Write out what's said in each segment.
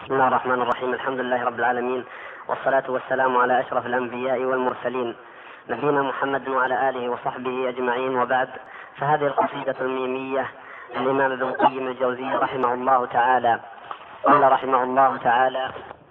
بسم الله الرحمن الرحيم. الحمد لله رب العالمين، والصلاة والسلام على أشرف الأنبياء والمرسلين نبينا محمد وعلى آله وصحبه أجمعين، وبعد. فهذه القصيدة الميمية للإمام ابن القيم الجوزي رحمه الله تعالى. قال رحمه الله تعالى: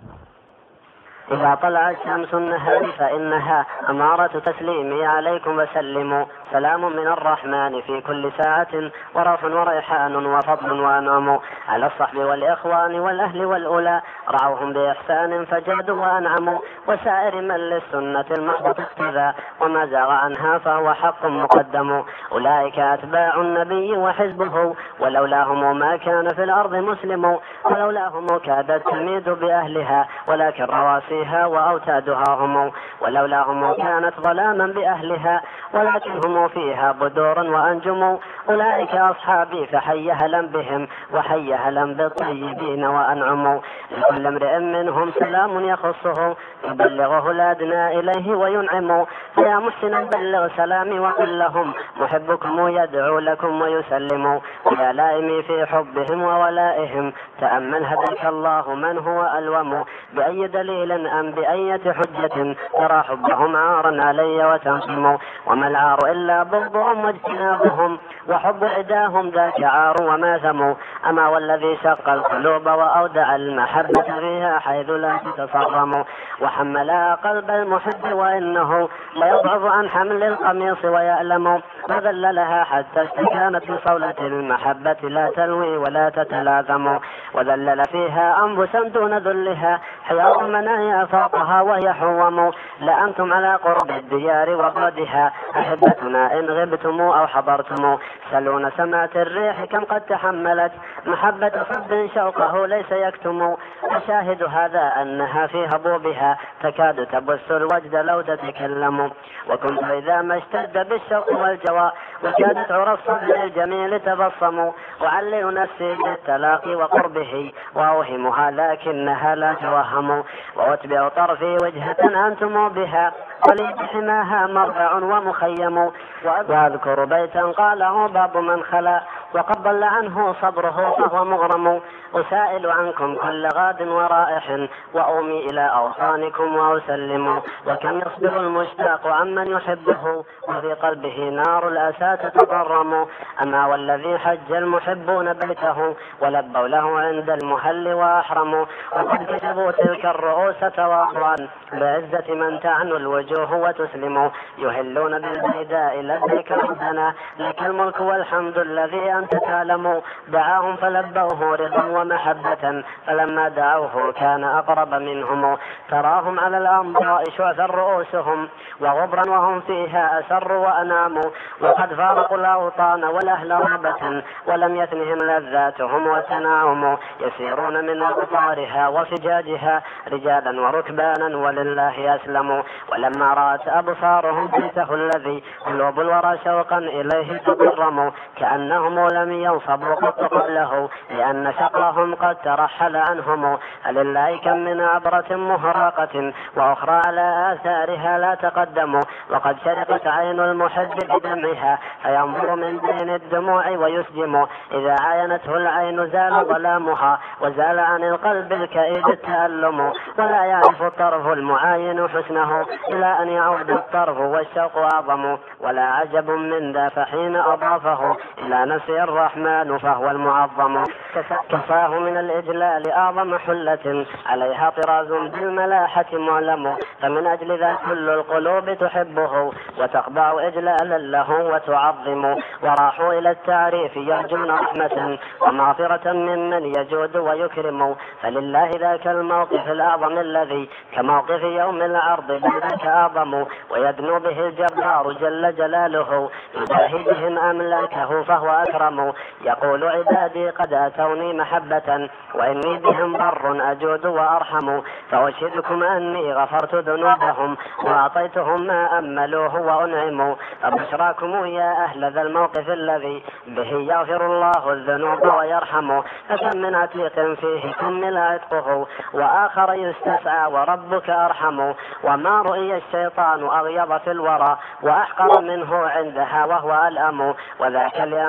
إذا طلعت شمس النهار فإنها أمارة تسليمي عليكم وسلموا، سلام من الرحمن في كل ساعة، وروح وريحان وفضل وأنعم على الصحب والإخوان والأهل والأولى، رعوهم بإحسان فجادوا وأنعموا، وسائر من للسنة المحضة اقتدى، وما زاغ عنها فهو حق مقدم. أولئك أتباع النبي وحزبه، ولولاهم ما كان في الأرض مسلم، ولولاهم كادت تميد بأهلها، ولكن رواسيها وأوتادها هم، ولولاهم كانت ظلاما بأهلها، ولكن هم فيها بدور وأنجم. أولئك أصحابي فحي هلا بهم، وحي هلا بالطيبين وأنعموا. لكل امرئ منهم سلام يخصه، يبلغه الأدنى إليه وينعم. فيا محسنا بلغ سلامي وقل لهم، محبكم يدعو لكم ويسلم. ويا لائمي في حبهم وولائهم، تأمل هداك الله من هو ألوم. بأي دليل أم بأية حجة ترى حبهم عارا علي وتنصم؟ وما العار إلا بغضهم واجتنابهم، وحب عداهم ذاك عار وما ثموا. أما والذي شق القلوب وأودع المحبة فيها حيث لا تتصرم، وحملا قلب المحب وإنه ليضعف عن حمل القميص ويألم، وذللها حتى استكانت بصولة المحبة لا تلوي ولا تتلاثم، وذلل فيها أنفسا دون ذلها، حياض منايا فوقها وهي حوم. لأنتم على قرب الديار وبعدها أحبتنا إن غبتم أو حضرتم، سلون سمات الريح كم قد تحملت، محبة حب شوقه ليس يكتم. وشاهد هذا أنها في هبوبها تكاد تبث الوجد لو تتكلم. وكنت إذا ما اشتد بالشوق والجوى، وكادت عرى الصدر الجميل تبصم، وعلي نفسي بالتلاقي وقربه، وأوهمها لكنها لا توهم. وأتبع طرفي وجهة أنتم بها، ولي بحماها مرفع ومخيم. وأذكر بيتا قاله باب من خلا، وقد ضل عنه صبره فهو مغرم. أسائل عنكم كل غاد ورائح، وأومي إلى أوطانكم وأسلم. وكم يصبر المشتاق عمن يحبه، وفي قلبه نار الأسى تتضرم. أما والذي حج المحبون بيته، ولبوا له عند المهل وأحرموا، وقد كسبوا تلك الرؤوس تواضعا بعزة من تعنو الوجوه وتسلم. يهلون بالبيداء لديك ربنا، لك الملك والحمد الذي أنت تعلم. دعاهم فلبوه رضا ومحبة، فلما دعوه كان أقرب منهم. تراهم على الأنباء شعثا رؤوسهم، وغبرا وهم فيها أسر وأناموا. وقد فارقوا الأوطان والأهل رهبة، ولم يثنهم لذاتهم وتناعموا. يسيرون من أقطارها وفجاجها رجالا وركبانا، ولله أسلموا. ولما رأت أبصارهم بيته الذي قلوب الورى شوقا إليه تضرموا، كأنهم لم ينصبوا قط قبله، لأن شقهم قد ترحل عنهم. فلله كم من عبرة مهراقة، وأخرى على آثارها لا تقدموا. وقد شرقت عين المحب بدمعها، فينظر من بين الدموع ويسجم. إذا عاينته العين زال ظلامها، وزال عن القلب الكئيب التألم. ولا يعرف الطرف المعاين حسنه، إلى أن يعود الطرف والشوق أعظم. ولا عجب من ذا فحين أضافه إلى نفسه الرحمن فهو المعظم. كفاه من الإجلال أعظم حلة، عليها طراز بالملاحة معلم. فمن أجل ذا كل القلوب تحبه، وتخضع إجلالا له وتعظم. وراحوا إلى التعريف يرجون رحمة ومغفرة ممن يجود ويكرم. فلله ذاك الموقف الأعظم الذي كموقف يوم العرض ذاك أعظم. ويدنو به الجبار جل جلاله، يجاهي بهم أملاكه فهو أكرم. يقول عبادي قد أتوني محبة، وإني بهم بر أجود وأرحم. فأشهدكم أني غفرت ذنوبهم، وأعطيتهم ما أملوه وأنعموا. فبشراكم يا أهل ذا الموقف الذي به يغفر الله الذنوب ويرحم. فكم من عتيق فيه كمل عتقه، وآخر يستسعى وربك أرحم. وما رؤي الشيطان أغيظ في الورى، وأحقر منه عندها وهو ألأم. وذاك لأمر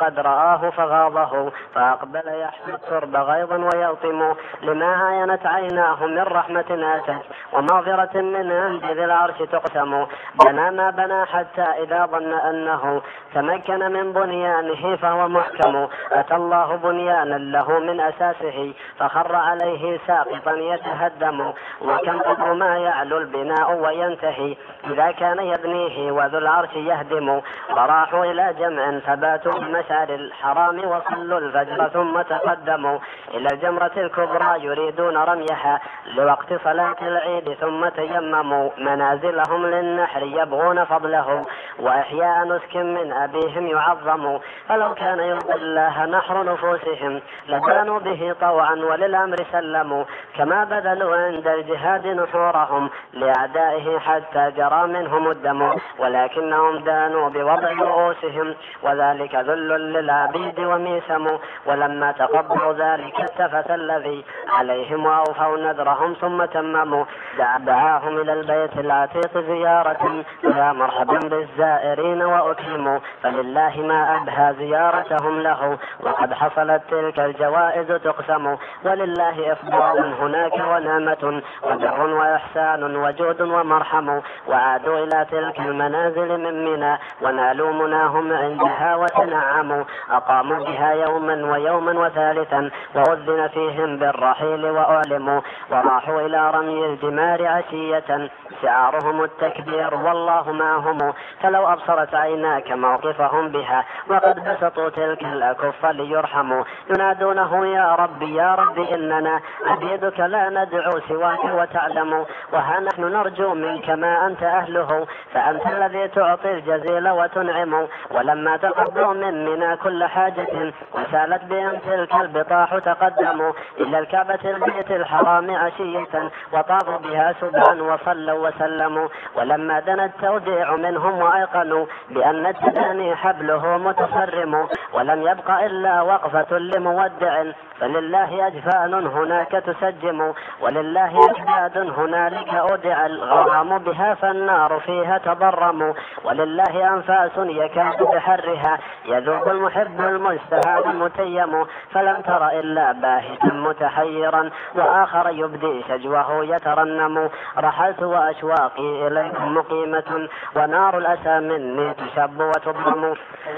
قد رآه فغاضه فأقبل يحمي الترب غيظا ويلطم لما عاينت عيناه من رحمة آتت ومغفرة من عند ذي العرش تقسم بنى ما بنى حتى إذا ظن أنه تمكن من بنيانه فهو محكم أتى الله بنيانا له من أساسه فخر عليه ساقطا يتهدم وكم قدر ما يعلو البناء وينتهي إذا كان يبنيه وذو العرش يهدم وراحوا إلى جمع فباتوا بمشعر الحرام وصلوا الفجر ثم تقدموا إلى الجمرة الكبرى يريدون رميها لوقت صلاة العيد ثم تيمموا منازلهم للنحر يبغون فضله وإحياء نسك من أبيهم يعظم فلو كان يرضي الله نحر نفوسهم لكانوا به طوعا وللأمر سلموا كما بذلوا عند الجهاد نحورهم لأعدائه حتى جرى منهم الدم ولكنهم دانوا بوضع رؤوسهم وذلك ذل للعبيد وميسم ولما تقبلوا ذلك التفت الذي عليهم وأوفوا نذرهم ثم تمموا دعاهم إلى البيت العتيق زيارة يا مرحبا بالزائرين وأكرموا فلله ما أبهى زيارتهم له وقد حصلت تلك الجوائز تقسم ولله إفضال هناك ونعمة وبر وإحسان وجود ومرحم وعادوا إلى تلك المنازل من منى ونالوا مناهم عندها وتنعموا أقاموا بها يوما ويوما وثالثا وأذن فيهم بالرحيل وأعلموا وراحوا إلى رمي الجمار عشية شعارهم التكبير والله معهم فلو أبصرت عيناك موقفهم بها وقد بسطوا تلك الأكف ليرحموا ينادونه يا ربي يا ربي إننا عبيدك لا ندعو سواك وتعلم وها نحن نرجو منك ما أنت أهله فأنت الذي تعطي الجزيل وتنعم ولما تقضوا منا كل حاجة وسالت بهم تلك البطاح تقدموا إلى الكعبة البيت الحرام عشية وطافوا بها سبعا وصلوا وسلموا ولما دنا التوديع منهم وأيقنوا بأن التداني حبله متصرم ولم يبق إلا وقفة لمودع فلله أجفان هناك تسجم ولله أجداد هنالك أودع الغرام بها فالنار فيها تضرم ولله أنفاس يكاد بحرها يذوب المحب المجتهد المتيم فلم تر إلا باهتا متحيرا وآخر يبدي شجوه يترنم رحلت وأشواقي إليكم مقيمة ونار الأسى مني تشب وتضرم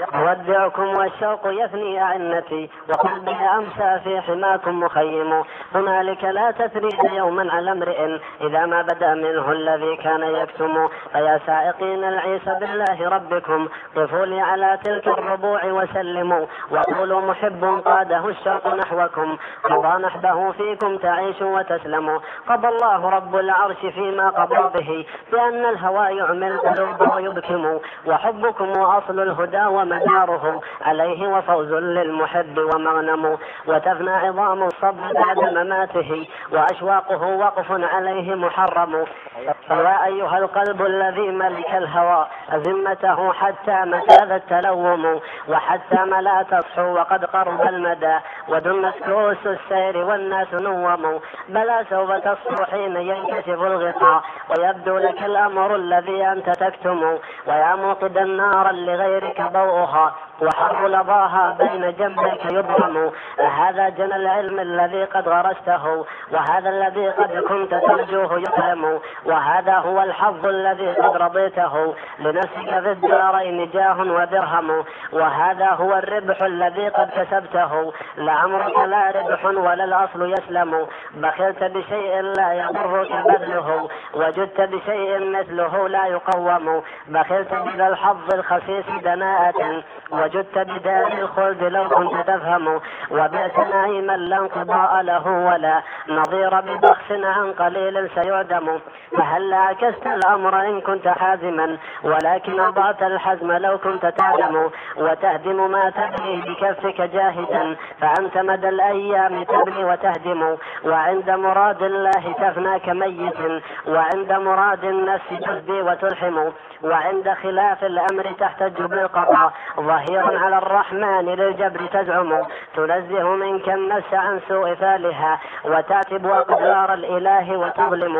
أودعكم والشوق يثني أعنتي وقلبي أمسى في حماكم مخيم هنالك لا تثريد يوما على امرئ إذا ما بدأ منه الذي كان يكتم فيا سائقين العيسى بالله ربكم قفوا لي على تلك الربوع وسلموا وقولوا محب قاده الشوق نحوكم قضى نحبه فيكم تعيش وتسلموا قضى الله رب العرش فيما قضى به بأن الهوى يعمي القلوب ويبكم وحبكم أصل الهدى ومداره عليه وفوز للمحب ومغنم وتفنى عظام الصبر بعد مماته وأشواقه وقف عليه محرم فيا أيها القلب الذي ملك الهوى أزمته حتى متى ذا التلوم وحتى ما لا تصحو وقد قرب المدى ودنت كؤوس السير والناس نوموا بلى سوف تصحو حين ينكشف الغطاء ويبدو لك الأمر الذي أنت تكتم ويا موقدا نارا لغيرك ضوءها وحر لظاها بين جنبك يضرم هذا جنى العلم الذي قد غرسته وهذا الذي قد كنت ترجوه يقلم وهذا هو الحظ الذي قد رضيته لنفسك في الدارين جاه ودرهم وهذا هو الربح الذي قد كسبته لعمرك لا ربح ولا الأصل يسلم بخلت بشيء لا يضرك بذله وجدت بشيء مثله لا يقوم بخلت بذا الحظ الخسيس دناءة وجدت بدار الخلد لو كنت تفهم وبئس نعيما لا انقضاء له ولا نظير ببخس عن قليل سيعدم فهل عكست الأمر إن كنت حازما ولكن أضعت الحزم لو كنت تعلم وتهدم ما تبني بكفك جاهدا فأنت مدى الأيام تبني وتهدم وعند مراد الله تفنى كميت وعند مراد النفس تفدي وتلحم وعند خلاف الأمر تحتج بالقضاء ظهير على الرحمن للجبر تزعم تنزه منك النفس عن سوء فالها وتعتب أقدار الإله وتظلم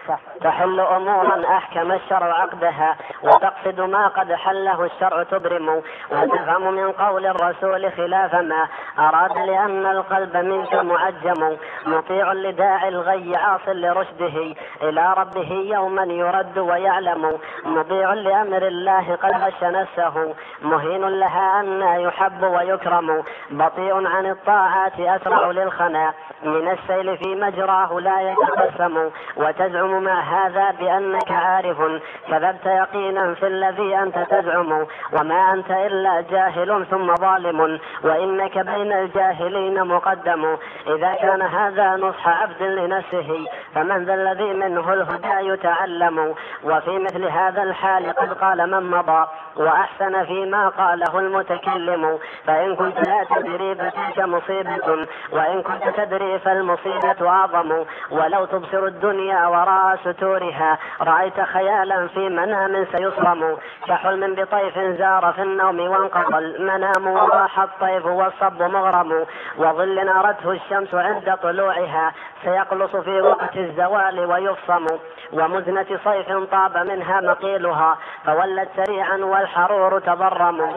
تحل أمورا أحكم الشرع عقدها، وتقصد ما قد حله الشرع تبرم، وتفهم من قول الرسول خلاف ما أراد، لأن القلب منك معجم، مطيع لداعي الغي عاص لرشده، إلى ربه يوما يرد ويعلم، مطيع لأمر الله قد غش نفسه، مهين لها أن يحب ويكرم، بطيء عن الطاعات أسرع للخنا، من السيل في مجراه لا يتقسم، وتزعم مع هذا بأنك عارف، كذبت يقينا في الذي أنت تزعم، وما أنت إلا جاهل ثم ظالم، وإنك بين الجاهلين مقدم، إذا كان هذا نصح عبد لنفسه فمن ذا الذي منه الهدى يتعلم، وفي مثل هذا الحال قد قال من مضى وأحسن فيما قاله المتكلم، فإن كنت لا تدري فتلك مصيبة، وإن كنت تدري فالمصيبة أعظم، ولو تبصر الدنيا وراء ستورها رأيت خيالا في منام سيصرم، كحلم بطيف زار في النوم وانقضى المنام، وراح الطيف والصب مغرم، وظل نارته الشمس عند طلوعها سيقلص في وقت الزوال ويفصم، ومزنة صيف طاب منها مقيلها فولت سريعا والحرور تضرم،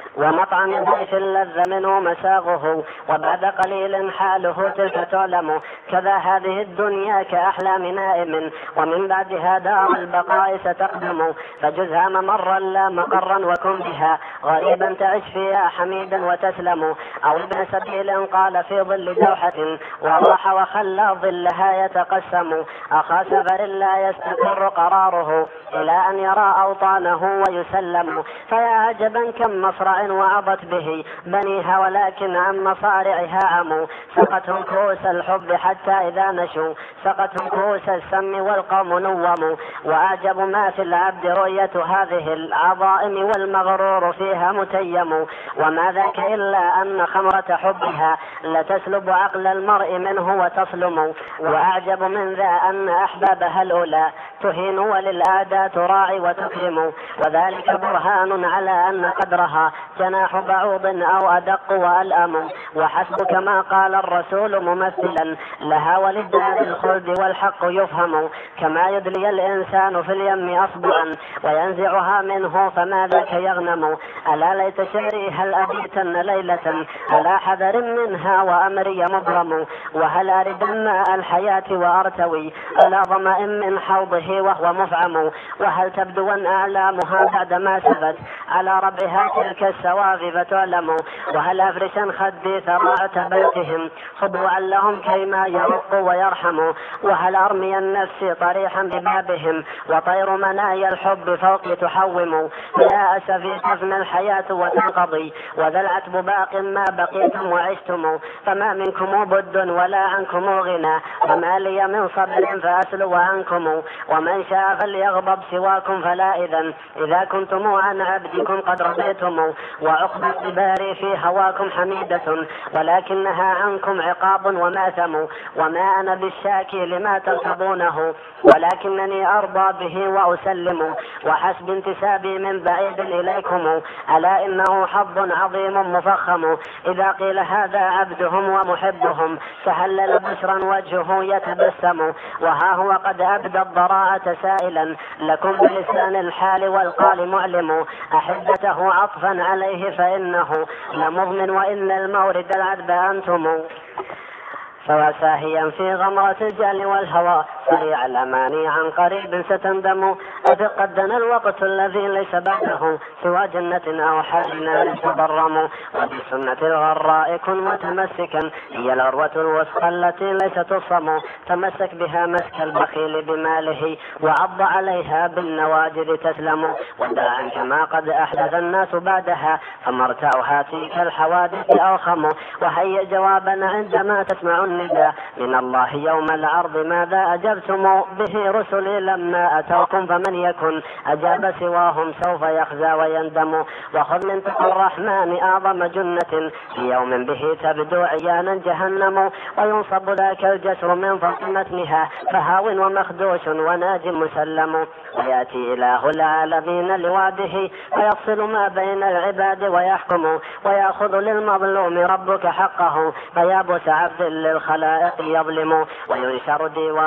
ومطعم ضيف لذ منه مساغه وبعد قليل حاله تلك تعلم، كذا هذه الدنيا كأحلام نائم ومن بعدها دار البقاء ستقدم، فجزها ممرا لا مقرا وكن بها غريبا تعش فيها حميدا وتسلم، أو ابن سبيل قال في ظل دوحة وراح وخلى ظلها يتقسم، أخا سفر لا يستقر قراره إلى أن يرى أوطانه ويسلم، فيا عجبا كم مصرع وعضت به بنيها ولكن عن مصارعها عموا، سقتهم كؤوس الحب حتى إذا نشوا سقتهم كؤوس السم والقوم نوموا، وأعجب ما في العبد رؤية هذه العظائم والمغرور فيها متيم، وما ذاك إلا أن خمرة حبها لتسلب عقل المرء منه وتصلم، وأعجب من ذا أن أحبابها الأولى تهين وللأعداء تراعي وتكرم، وذلك برهان على أن قدرها جناح بعوض أو أدق وألأم، وحسبك ما قال الرسول ممثلا لها وللدار الخلد والحق يفهم، كما يدلي الإنسان في اليم أصبعا وينزعها منه فما ذاك يغنم، ألا ليت شعري هل أبيتن ليلة على حذر منها وأمري مبرم، وهل أرد ماء الحياة وأرتوي على ظمأ من حوضه وهو مفعم، وهل تبدون أعلامها بعدما سبت على ربها تلك السواغب تعلم، وهل أفرشا خدي ثراعة بيتهم خضوعا لهم كيما يرق ويرحم، وهل أرمي النفس طريحا ببابهم وطير منايا الحب فوق تحوم، يا أسفي تفنى الحياة وتنقضي وذا العتب باق ما بقيتم وعشتم، فما منكم بد ولا عنكم غنى، وما لي من صبر فأسلو عنكم، ومن شاء فليغضب سواكم فلا إذا كنتم عن عبدكم قد رضيتم، وعقب الصبار في هواكم حميدة ولكنها عنكم عقاب وماثم، وما أنا بالشاكي لما ترتضونه ولكنني أرضى به وأسلم، وحسب انتسابي من بعيد إليكم ألا إنه حظ عظيم مفخم، إذا قيل هذا عبدهم ومحبهم تهلل بشرا وجهه يتبسم، وها هو قد أبدى الضراعة سائلا لكم بلسان الحال والقال معلم، أحبته عطفا عليه فإنه لمضمن وإن المورد العذب أنتم، فوساهيا في غمرة الجهل والهوى سريع الأماني عن قريب ستندم، أتقدنا الوقت الذي ليس بعده سوى جنة أو حالنا تبرم، وبسنة الغراء كن متمسكا هي العروة الوثقى التي ليس تصم، تمسك بها مسك البخيل بماله وعض عليها بالنواجذ تسلم، ودع عنك ما قد أحدث الناس بعدها فمرتعها تلك الحوادث أوخم، وهيئ جوابا عندما تسمع النداء من الله يوم العرض ماذا أجبتم به رسلي لما أتوكم، فمن يكن أجاب سواهم سوف يخزى ويندم، وخذ من تقى الرحمن أعظم جنة في يوم به تبدو عيانا جهنم، وينصب ذاك الجسر من فوق متنها فهاو ومخدوش وناج مسلم، ويأتي إله العالمين لوعده فيفصل ما بين العباد ويحكم، ويأخذ للمظلوم ربك حقه فيابس عبد للخلائق يظلم، وينشر ديوان الحساب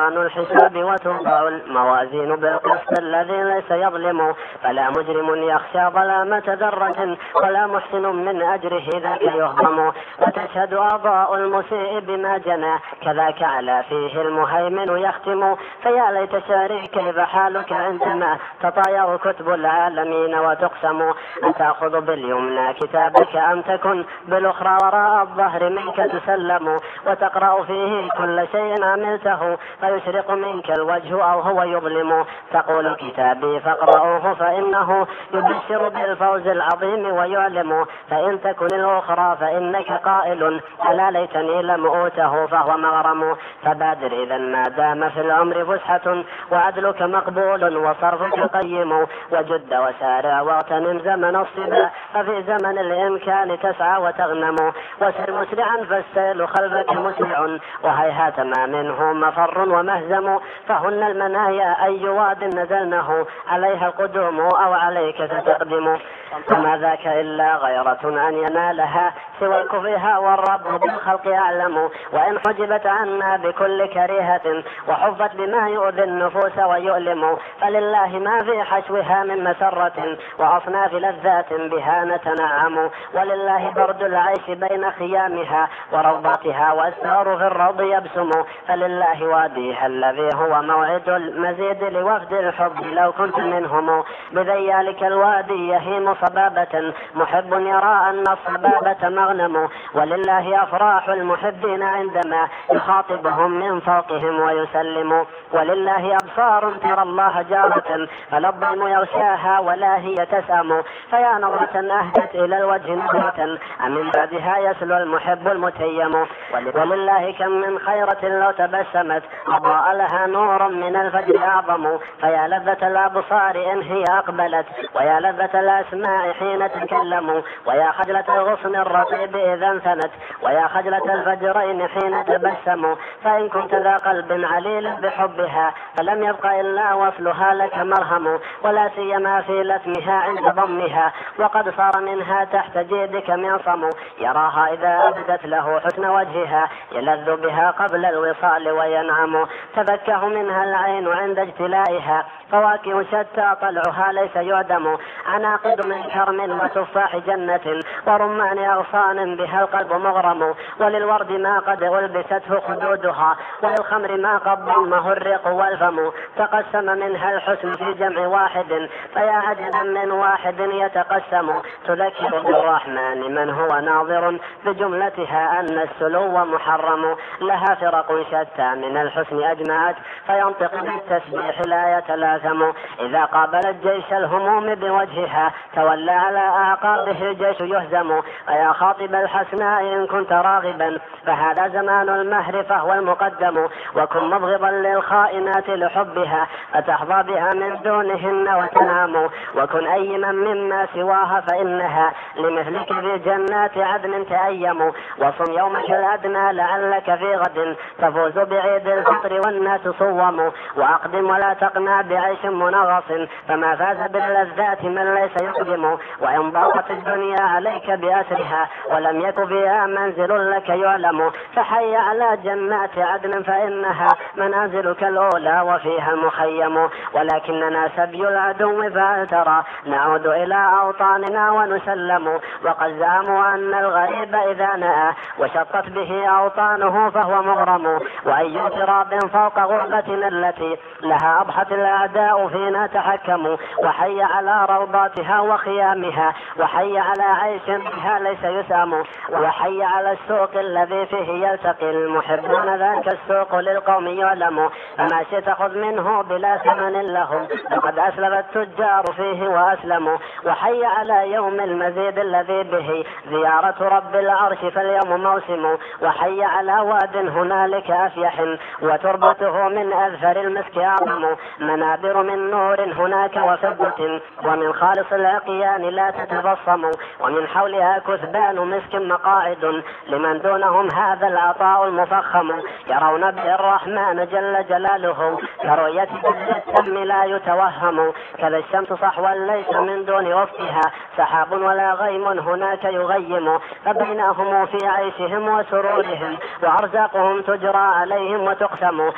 الحساب وتوضع الموازين بالقسط الذي ليس يظلم، فلا مجرم يخشى ظلامة ذرة ولا محسن من أجره ذاك يهضم. وتشهد أعضاء المسيء بما جنى كذاك على فيه المهيمن يختم. فيا ليت شعري كيف حالك عندما تطاير كتب العالمين وتقسم. أتأخذ باليمنى كتابك أم تكن بالأخرى وراء الظهر منك تسلم. وتقرأ فيه كل شيء عملته فيشرق منك الوجه أو هو يظلم. تقول كتابي فاقرأوه فإنه يبشر بالفوز العظيم ويعلم. فإن تكن الأخرى فإنك قائل ألا ليتني لم أوته فهو مغرم. فبادر إذا ما دام في العمر فسحة وعدلك مقبول وصرفك قيم. وجد وسارع واغتنم زمن الصبا ففي زمن الإمكان تسعى وتغنم. وسر مسرعا فالسيل خلفك مسرع وهيهات ما منه مفر ومهزم. فهن المنايا أي واد نزلنه عليها القدوم أو عليك ستقدم. وما ذاك إلا غيرة أن ينالها سوى كفها والرب بالخلق أعلم. وإن حجبت عنا بكل كريهة وحفت بما يؤذي النفوس ويؤلم فلله ما في حشوها من مسرة وأصناف لذات بها نتنعم. ولله برد العيش بين خيامها وروضاتها والسهر في الروض يبسم. فلله واديها الذي هو موعد المزيد لوفد الحب لو كنت منهم. بذيالك الوادي يهيم صبابة محب يرى أن الصبابة مغنم. ولله أفراح المحبين عندما يخاطبهم من فوقهم ويسلم. ولله أبصار ترى الله جارة فلا الظلم يغشاها ولا هي تسأم. فيا نظرة أهدت إلى الوجه نظرة أمن بعدها يسلو المحب المتيم. ولله كم من خيرة لو تبسمت أضاء لها نور من الفجر أعظم. فيا لذة الأبصار إن هي أقبلت ويا لذة الأسماء حين تكلموا. ويا خجلة الغصن الرطيب إذا انثنت ويا خجلة الفجرين حين تبسموا. فإن كنت ذا قلب عليل بحبها فلم يبق إلا وصلها لك مرهم. ولا سيما في لثمها عند ضمها وقد صار منها تحت جيدك معصم. يراها إذا أبدت له حسن وجهها يلذ بها قبل الوصال وينعم. تفكه منها العين عند اجتلائها فواكه شتى طلعها ليس يعدم. عناقد من كرم وتفاح جنة ورمان أغصان بها القلب مغرم. وللورد ما قد ألبسته خدودها وللخمر ما قد ضمه الرق والفم. تقسم منها الحسن في جمع واحد فيا عجبا من واحد يتقسم. تذكر بالرحمن من هو ناظر بجملتها أن السلو محرم. لها فرق شتى من الحسن أجمعت فينطق بالتسبيح لا يتلاثم. إذا قابلت جيش الهموم بوجهها تولى على أعقابه الجيش يهزم. فيا خاطب الحسناء إن كنت راغبا فهذا زمان المهر فهو المقدم. وكن مبغضا للخائنات لحبها فتحظى بها من دونهن وتنعم. وكن أيما مما سواها فإنها لمثلك في جنات عدن تأيم. وصم يومك الأدنى لعلك في غد تفوز بعيد الفطر والناس صوم. وأقدم ولا تقنع بعيش منغص فما فاز باللذات من ليس يقدم. وإن ضاقت الدنيا عليك بأسرها ولم يك فيها منزل لك يعلم فحي على جنات عدن فإنها منازلك الأولى وفيها المخيم. ولكننا سبي العدو فهل ترى نعود إلى أوطاننا ونسلم. وقد زعموا أن الغريب إذا نأى وشطت به أوطانه فهو مغرم. وأي اضطراب فوق غربتنا التي لها أضحت الأعداء فينا تحكموا. وحي على روضاتها وخيامها وحي على عيش بها ليس يسام. وحي على السوق الذي فيه يلتقي المحبون ذاك السوق للقوم يعلم. فما شئت خذ منه بلا ثمن لهم لقد أسلم التجار فيه وأسلموا. وحي على يوم المزيد الذي به زيارة رب العرش فاليوم موسم. وحي على واد هنالك أفيح وتربته من أذفر المسك أعظم. منابر من نور هناك وفضة ومن خالص العقيان لا تتبصم. ومن حولها كثبان مسك مقاعد لمن دونهم هذا العطاء المفخم. يرون به الرحمن جل جلاله كرؤية التم لا يتوهم. كذا الشمس صحوا ليس من دون وفقها سحاب ولا غيم هناك يغيم. فبينهم في عيشهم وسرورهم وأرزاقهم تجرى عليهم وتقسم.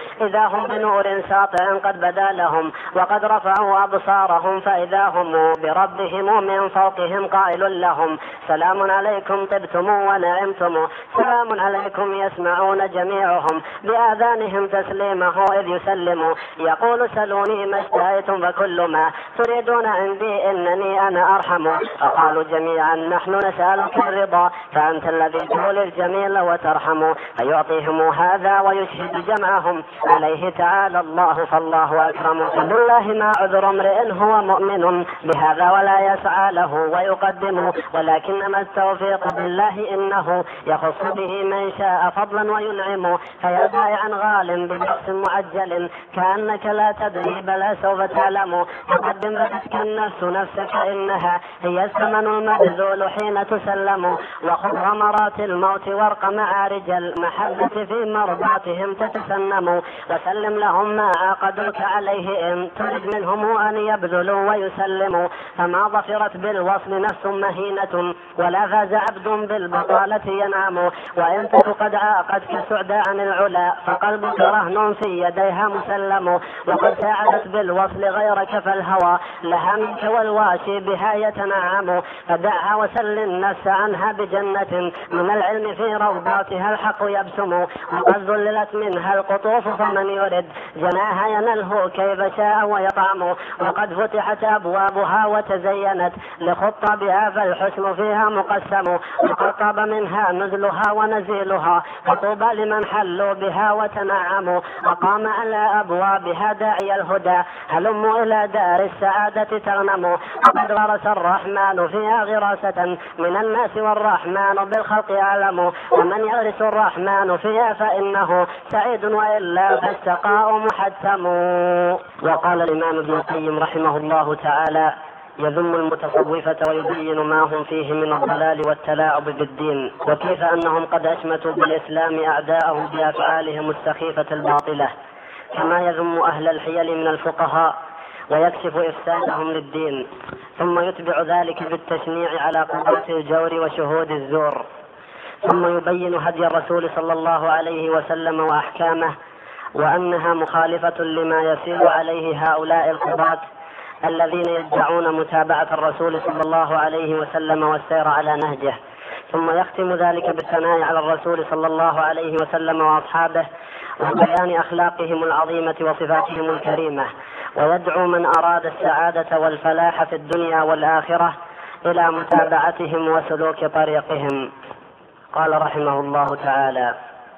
إذا هم بنور ساطع قد بدا لهم وقد رفعوا أبصارهم فإذا هم بربهم من فوقهم قائل لهم سلام عليكم طبتم ونعمتم سلام عليكم يسمعون جميعهم بآذانهم تسليمه إذ يسلموا يقول سلوني ما اشتهيتم فكل ما تريدون عندي إنني أنا أرحم فقالوا جميعا نحن نسألك الرضا فأنت الذي تولي الجميل وترحم فيعطيهم هذا ويشهد جمعهم عليه تعالى الله فالله أكرم. بالله ما عذر امرئ هو مؤمن بهذا ولا يسعى له ويقدم ولكنما التوفيق بالله إنه يخص به من شاء فضلا وينعم فيا بائعا غال ببخس معجل كأنك لا تدري بل سوف تعلم تقدم فتك النفس نفسك إنها هي الثمن المبذول حين تسلم وخذ غمرات الموت وارق معارج المحبة في مرضاتهم تتسنم وسلم لهم ما عاقدوك عليه إن تريد منهم أن يبذلوا ويسلموا فما ظفرت بالوصل نفس مهينة ولا فاز عبد بالبطالة ينعم وإن تك قد عاقدك سعدا عن العلا فقلبك رهن في يديها مسلم وقد ساعدت بالوصل غيرك فالهوى لها منك والواشي بها يتنعم فدعها وسل النفس عنها بجنة من العلم في روضاتها الحق يبسم وقد ذللت منها القطوف فمن يرد جناها ينله كيف شاء ويطعم وقد فتحت أبوابها وتزينت لخطابها فالحسن فيها مقسم وقد طاب منها نزلها ونزيلها فطوبى لمن حلوا بها وتنعموا وقام على أبوابها داعي الهدى هلموا إلى دار السعادة تغنموا وقد غرس الرحمن فيها غراسة من الناس والرحمن بالخلق يعلم ومن يغرس الرحمن فيها فإنه سعيد وإلا فالشقاء محتم. وقال الإمام ابن القيم رحمه الله تعالى يذم المتصوفة ويبين ما هم فيه من الضلال والتلاعب بالدين وكيف أنهم قد أشمتوا بالإسلام أعداءه بأفعالهم السخيفة الباطلة كما يذم أهل الحيل من الفقهاء ويكشف إفسادهم للدين ثم يتبع ذلك بالتشنيع على قضاة الجور وشهود الزور ثم يبين هدي الرسول صلى الله عليه وسلم وأحكامه وأنها مخالفة لما يسير عليه هؤلاء القضاة الذين يدعون متابعة الرسول صلى الله عليه وسلم والسير على نهجه ثم يختم ذلك بالثناء على الرسول صلى الله عليه وسلم وأصحابه وبيان أخلاقهم العظيمة وصفاتهم الكريمة ويدعو من أراد السعادة والفلاح في الدنيا والآخرة إلى متابعتهم وسلوك طريقهم. قال رحمه الله تعالى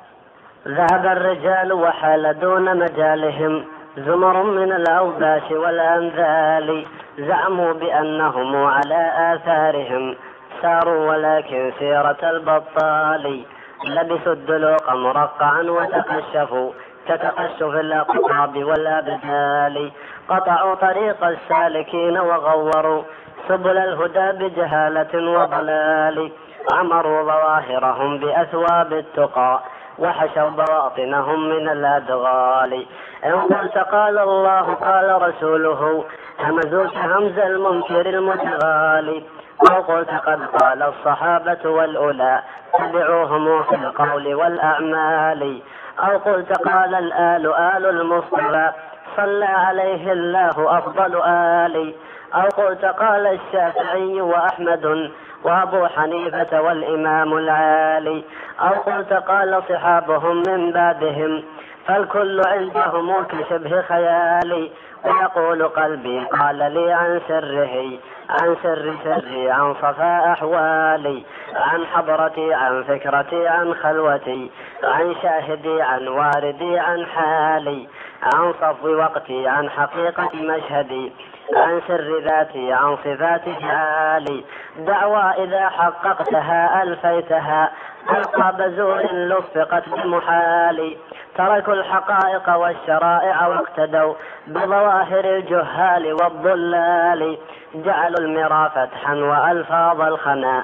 ذهب الرجال وحال دون مجالهم زمر من الأوباش والأنذال زعموا بأنهم على آثارهم ساروا ولكن سيرة البطال لبسوا الدلوق مرقعا وتقشفوا كتقشف الأقطاب والأبدال قطعوا طريق السالكين وغوروا سبل الهدى بجهالة وضلال عمروا ظواهرهم بأثواب التقى وحشوا بواطنهم من الأدغال إن قلت قال الله قال رسوله همزوك همز المنكر المتغالي أو قلت قد قال الصحابة والأولى تبعوهم في القول والأعمال أو قلت قال الآل آل المصطفى صلى عليه الله أفضل آل أو قلت قال الشافعي وأحمد وأبو حنيفة والإمام العالي أو قلت قال صحابهم من بعدهم فالكل عندهم كشبه خيالي ويقول قلبي قال لي عن سره عن سري عن صفاء أحوالي عن حضرتي عن فكرتي عن خلوتي عن شاهدي عن واردي عن حالي عن صفو وقتي عن حقيقة مشهدي عن سر ذاتي عن صفات حالي دعوى إذا حققتها ألفيتها ألقى بزور لفقت بمحالي تركوا الحقائق والشرائع واقتدوا بظواهر الجهال والضلال جعلوا المرى فتحا وألفاظ الخنا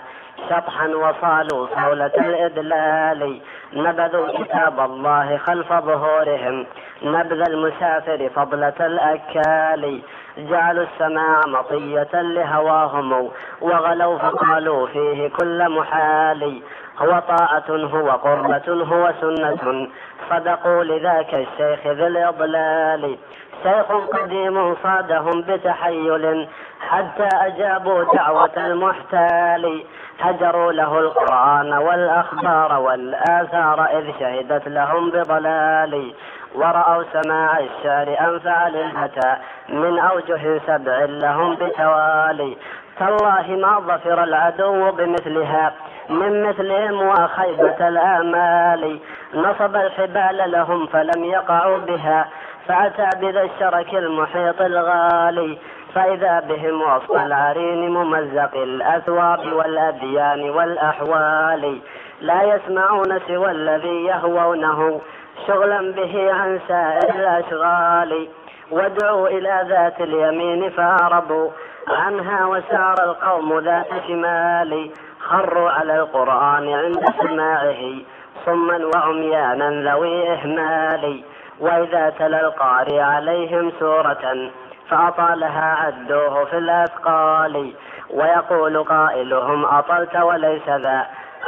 شطحا وصالوا صولة الإدلال، نبذوا كتاب الله خلف ظهورهم نبذ المسافر فضلة الأكال، جعلوا السماع مطية لهواهم وغلوا فقالوا فيه كل محال، هو طاعة هو قربة هو سنة، صدقوا لذاك الشيخ ذي الإضلال، شيخ قديم صادهم بتحيل حتى أجابوا دعوة المحتال، هجروا له القرآن والأخبار والآثار إذ شهدت لهم بضلال، ورأوا سماع الشعر أنفع للفتى من أوجه 7 لهم بتوالي، تالله ما ظفر العدو بمثلها من مثلهم وخيبة الآمال، نصب الحبال لهم فلم يقعوا بها فأتى بذا الشرك المحيط الغالي، فإذا بهم وسط العرين ممزق الأثواب والأديان والأحوال، لا يسمعون سوى الذي يهوونه شغلا به عن سائر الأشغال، وادعوا إلى ذات اليمين فأعرضوا عنها وسار القوم ذات شمال، خروا على القرآن عند سماعه صما وعميانا ذوي إهمال، وإذا تلا القارئ عليهم سورة فأطالها عدوه في الأثقال، ويقول قائلهم أطلت وليس ذا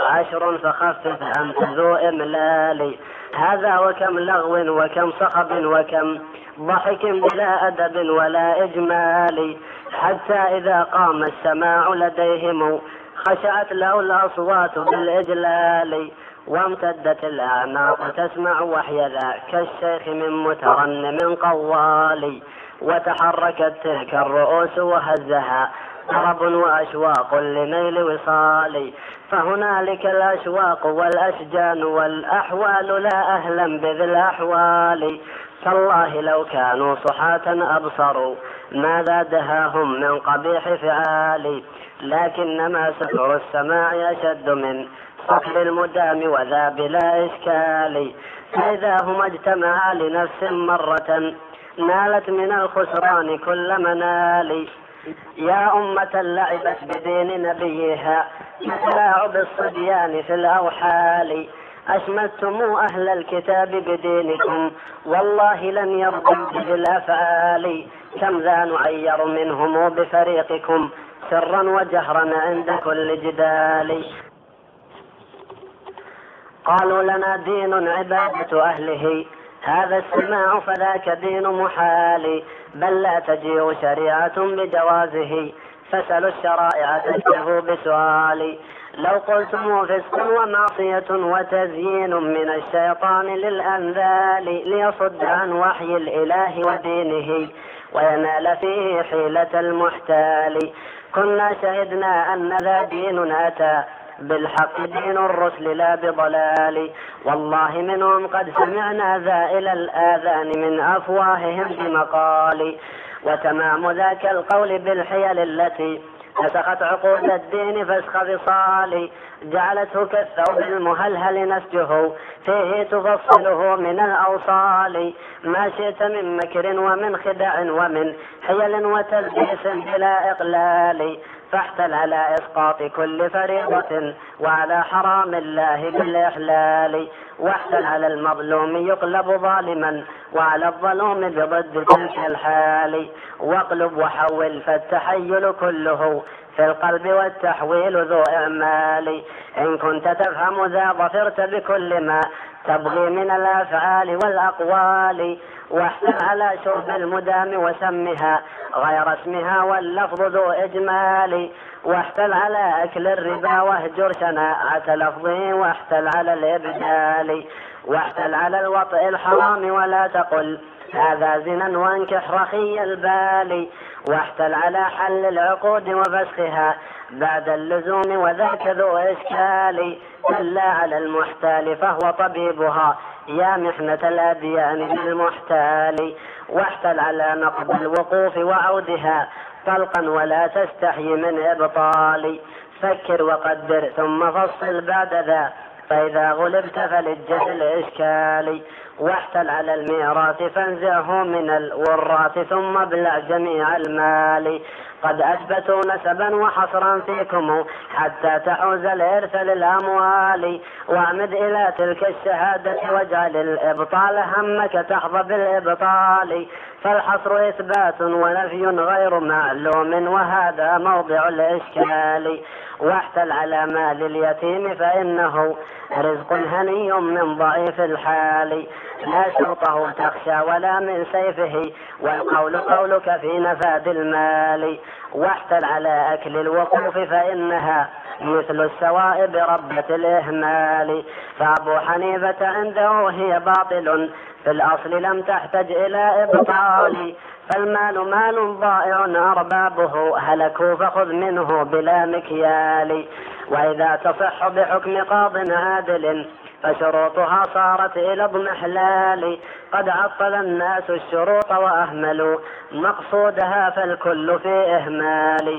10 فخفف أنت ذو إملال، هذا وكم لغو وكم صخب وكم ضحك بلا أدب ولا إجمال، حتى إذا قام السماع لديهم خشعت له الأصوات بالإجلال، وامتدت الأعناق تسمع وحي ذاك الشيخ من مترنم قوال، وتحركت تلك الرؤوس وهزها طرب وأشواق لنيل وصال، فهنالك الأشواق والأشجان والأحوال لا أهلا بذي الأحوال، تالله لو كانوا صحاة أبصروا ماذا دهاهم من قبيح فعال، لكنما سكر السماع أشد من سكر المدام وذا بلا إشكال، فإذا هم اجتمعا لنفس مرة نالت من الخسران كل منال، يا أمة لعبت بدين نبيها تلاعب الصبيان في الأوحال، أشمتم أهل الكتاب بدينكم والله لن يرضوا بالأفعال، كم ذا نعير منهم بفريقكم سرا وجهرا عند كل جدال، قالوا لنا دين عبادة أهله هذا السماع فذاك دين محال، بل لا تجيء شريعة بجوازه فسلوا الشرائع تشبه بسؤال، لو قلتم فسق ومعصية وتزيين من الشيطان للأنذال ليصد عن وحي الإله ودينه وينال فيه حيلة المحتال، كنا شهدنا أن ذا دين أتى بالحق دين الرسل لا بضلال، والله منهم قد سمعنا ذا إلى الآذان من أفواههم بمقال، وتمام ذاك القول بالحيل التي نسخت عقود الدين فسخ بصال، جعلته كالثوب المهلهل نسجه فيه تفصله من الأوصال، ما شئت من مكر ومن خدع ومن حيل وتلبيس بلا إقلال، فاحتل على إسقاط كل فريضة وعلى حرام الله بالإحلال، واحتل على المظلوم يقلب ظالما وعلى الظلوم بضد تلك الحال، واقلب وحول فالتحيل كله في القلب والتحويل ذو إعمال، إن كنت تفهم ذا ظفرت بكل ما تبغي من الأفعال والأقوال، واحتل على شرب المدام وسمها غير اسمها واللفظ ذو إجمال، واحتل على أكل الربا واهجر شناعة لفظه، واحتل على الإبدال، واحتل على الوطء الحرام ولا تقل هذا زنا وانكح رخي البال، واحتل على حل العقود وفسخها بعد اللزوم وذاك ذو إشكال، إلا على المحتال فهو طبيبها يا محنة الأديان بالمحتال، واحتل على نقض الوقوف وعودها طلقا ولا تستحي من إبطال، فكر وقدر ثم فصل بعد ذا فإذا غلبت فللجهل إشكال، واحتل على الميراث فانزعه من الوراث ثم ابلع جميع المال، قد أثبتوا نسبا وحصرا فيكم حتى تعوز الإرث للأموال. واعمد إلى تلك الشهادة واجعل الإبطال همك تحظى بالإبطال، فالحصر إثبات ونفي غير معلوم وهذا موضع الإشكال. واحتل على مال اليتيم فإنه رزق هني من ضعيف الحال، لا شرطه تخشى ولا من سيفه والقول قولك في نفاد المال. واحتل على أكل الوقوف فإنها مثل السوائب ربة الإهمال، فأبو حنيفة عنده هي باطل في الأصل لم تحتج إلى إبطال. فالمال مال ضائع أربابه هلكوا فخذ منه بلا مكيال. وإذا تصح بحكم قاض عادل فشروطها صارت إلى اضمحلال، قد عطل الناس الشروط وأهملوا مقصودها فالكل في إهمال.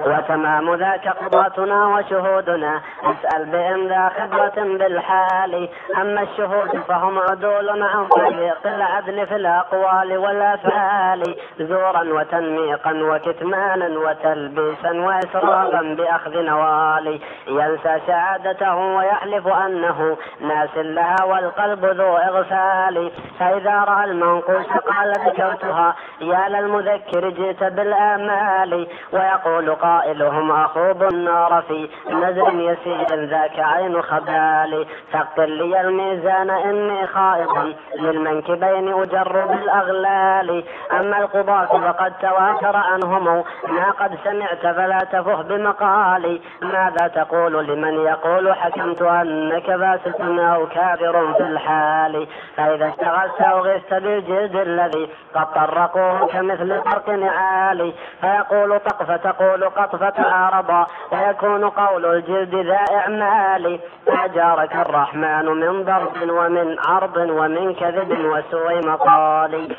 وتمام ذاك قضاتنا وشهودنا اسأل بهم ذا خبرة بالحال. أما الشهود فهم عدول عن طريق العدل في الأقوال والأفعال، زورا وتنميقا وكتمانا وتلبيسا وإسرافا بأخذ نوال. ينسى شهادته ويحلف أنه ناس لها والقلب ذو إغفال. فإذا رأى المنقوش قال ذكرتها يا للمذكر جئت بالآمال. ويقول قائلهم أخوض النار في نزر يسير ذاك عين خبال. ثقل لي الميزان إني خائض للمنكبين أجر بالأغلال. أما القضاة فقد تواتر عنهم ما قد سمعت فلا تفه بمقالي. ماذا تقول لمن يقول حكمت أنك فاسق أو كافر في الحال؟ فإذا اشتغلت أو غثت بالجلد الذي قد طرقوه كمثل طرق نعال، فيقول طقف تقول قطفة عارضا ويكون قول الجلد ذا إعمال. فأجارك الرحمن من ضرب ومن عرض ومن كذب وسوء مقال.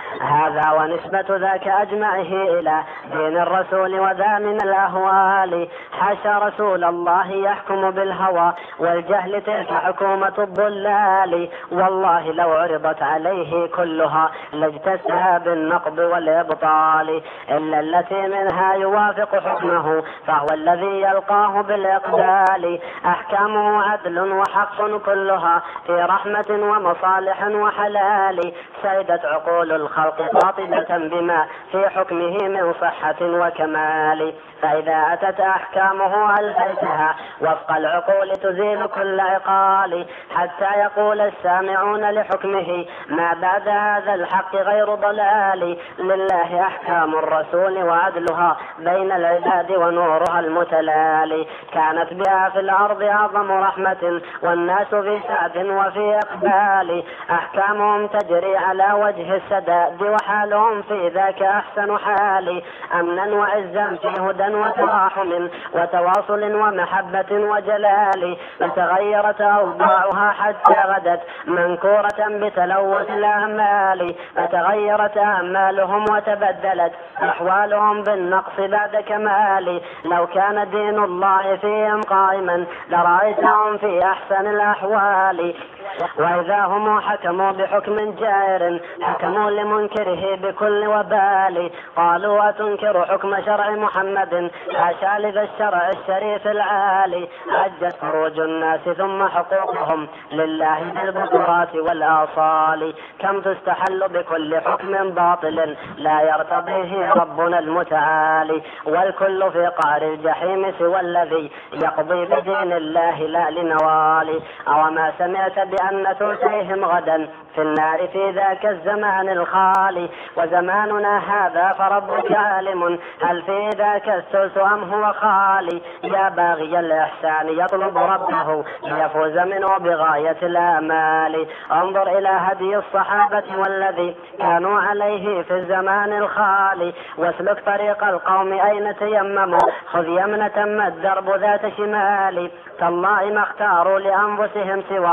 هذا ونسبة ذاك أجمعه إلى دين الرسول وذا من الأهوال. حاشا رسول الله يحكم بالهوى والجهل تلك حكومة الضلال. والله لو عرضت عليه كلها لاجتثها بالنقض والإبطال، إلا التي منها يوافق حكمه فهو الذي يلقاه بالإقبال. أحكامه عدل وحق كلها في رحمة ومصالح وحلال. سيدت عقول الخلق قاطبة بما في حكمه من صحة وكمال. فإذا أتت أحكامه ألفيتها وفق العقول تزيل كل عقال، حتى يقول السامعون لحكمه ما بعد هذا الحق غير ضلال. لله أحكام الرسول وعدلها بين العباد ونورها المتلالي. كانت بها في الأرض أعظم رحمة والناس في سعد وفي إقبال. أحكامهم تجري على وجه السداد وحالهم في ذاك أحسن حال. أمنا وعزا في هدى وتراحم وتواصل ومحبة وجلال. فتغيرت أوضاعها حتى غدت منكورة بتلوث الأعمال. فتغيرت أعمالهم وتبدلت أحوالهم بالنقص بعد كمال. لو كان دين الله فيهم قائما لرأيتهم في أحسن الأحوال. وإذا هم حكموا بحكم جائر حكموا لمنكره بكل وبال. قالوا أتنكر حكم شرع محمد حاشا لذا الشرع الشريف العالي. عجت فروج الناس ثم حقوقهم لله بالبطرات والآصال. كم تستحل بكل حكم باطل لا يرتضيه ربنا المتعالي. والكل في قعر الجحيم سوى الذي يقضي بدين الله لا لنوالي. أو ما سمعت بأن تؤتيهم غدا في النار في ذاك الزمان الخالي. وزماننا هذا فربك عالم هل في ذاك السلس أم هو خالي. يا باغي الإحسان يطلب ربه ليفوز منه بغاية الآمال. انظر إلى هدي الصحابة والذي كانوا عليه في الزمان الخالي. واسلك طريق القوم أين تيمموا خذ يمنة ما الدرب ذات شمال. تالله ما اختاروا لأنفسهم سوى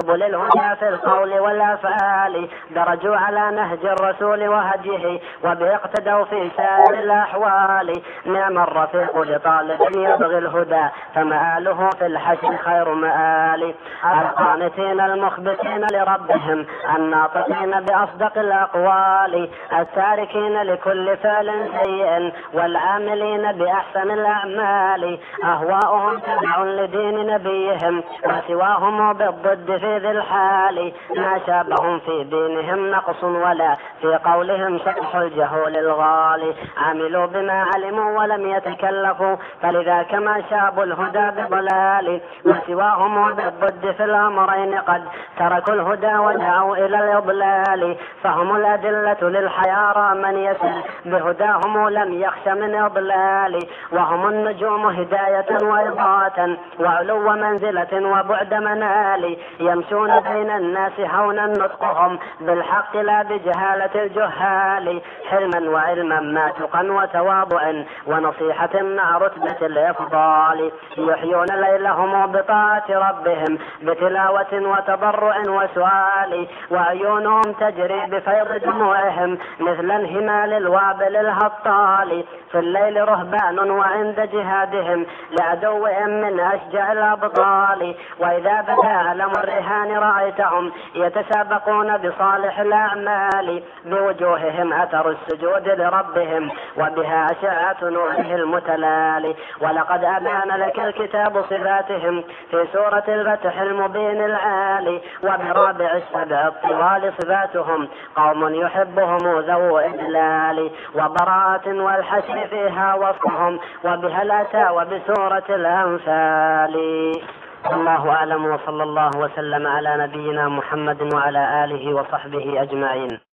سبل الهدى في القول والأفعال، درجوا على نهج الرسول وهديه وبه اقتدوا في سائر الأحوال. نعم الرفيق لطالب يبغي الهدى فمآله في الحشر خير مآل. القانتين المخبتين لربهم الناطقين بأصدق الأقوال، التاركين لكل فعل سيء والعاملين بأحسن الأعمال. أهواؤهم تبع لدين نبيهم وسواهم بالضد في ذي الحال، ما شابهم في دينهم نقص ولا في قولهم شطح الجهول الغالي. عملوا بما علموا ولم يتكلفوا فلذا كما شابوا الهدى بضلال، وسواهم بالضد في الأمرين قد تركوا الهدى ودعوا إلى الإضلال. فهم الأدلة للحيارى من يسل بهداهم لم يخش من إضلال، وهم النجوم هداية وإضاءة وعلو منزلة وبعد منال. يمشون بين الناس هونا نطقهم بالحق لا بجهالة الجهال، حلما وعلما ماتقا وتواضع ونصيحة مع رتبة الإفضال. يحيون ليلهم بطاعة ربهم بتلاوة وتضرع وسؤال، وعيونهم تجري بفيض دموعهم مثل انهمال الوابل الهطال. في الليل رهبان وعند جهادهم لعدوهم من أشجع الأبطال، وإذا بدا علم الرهان رأيتهم يتسابقون بصالح الأعمال. بوجوههم أثر السجود لربهم وبها أشعة نوره المتلال. ولقد أبان لك الكتاب صفاتهم في سورة الفتح المبين العالي، وبرابع السبع الطوال صفاتهم قوم يحبهم ذو إدلال وبراءة، والحشر فيها وصفهم وبها الأتى وبسورة الأنفال. الله أعلم، وصلى الله وسلم على نبينا محمد وعلى آله وصحبه أجمعين.